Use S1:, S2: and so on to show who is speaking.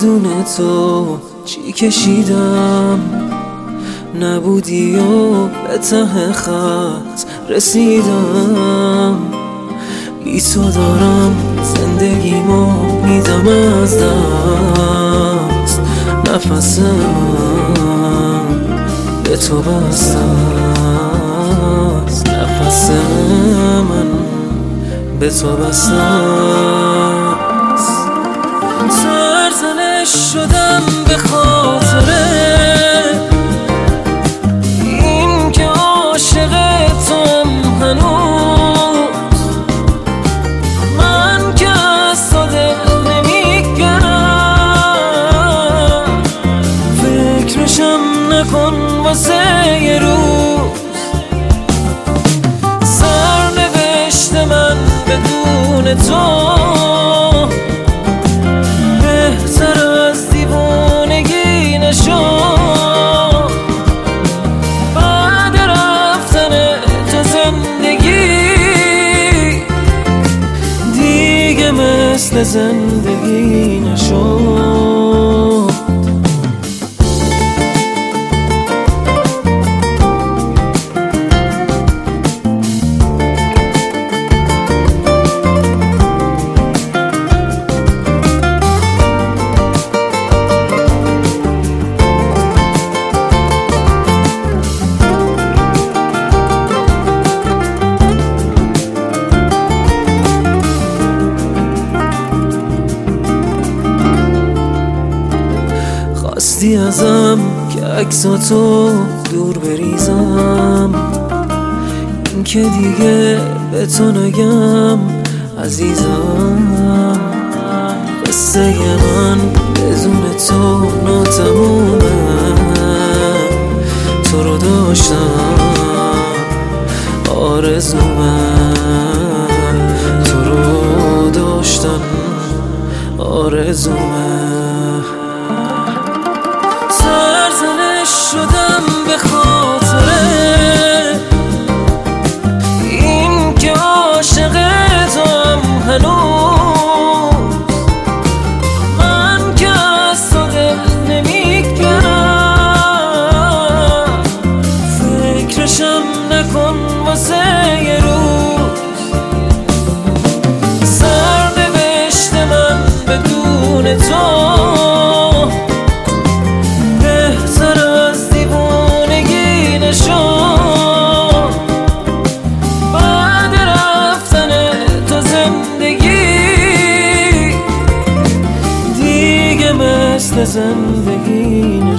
S1: بدون تو چی کشیدم، نبودی و به ته خط رسیدم. بی تو دارم زندگیمو میدم از دست، نفسم به تو بسته است، نفس من به تو بسته است. سرزنش شدم به خاطر این که عاشق توام هنوز، من که از تو دل نمیگرم، فکرشم نکن واسه یه روز. سرنوشت من بدون تو بهتر از دیوانگی نشد. بعد رفتن تو زندگی دیگه مثل زندگی نشد. خواستی ازم که عکساتو دور بریزم، این که دیگه به تو نگم عزیزم. قصه من بدون تو ناتمومه، تو رو داشتم آرزومه، تو رو داشتم آرزومه. سرزنش شدم به خاطر این که عاشق توام هنوز، من که از تو دل نمیگرم، فکرشم نکن واسه یه روز. سرنوشت من بدون تو بعد رفتن تو زندگی دیگه مثل زندگی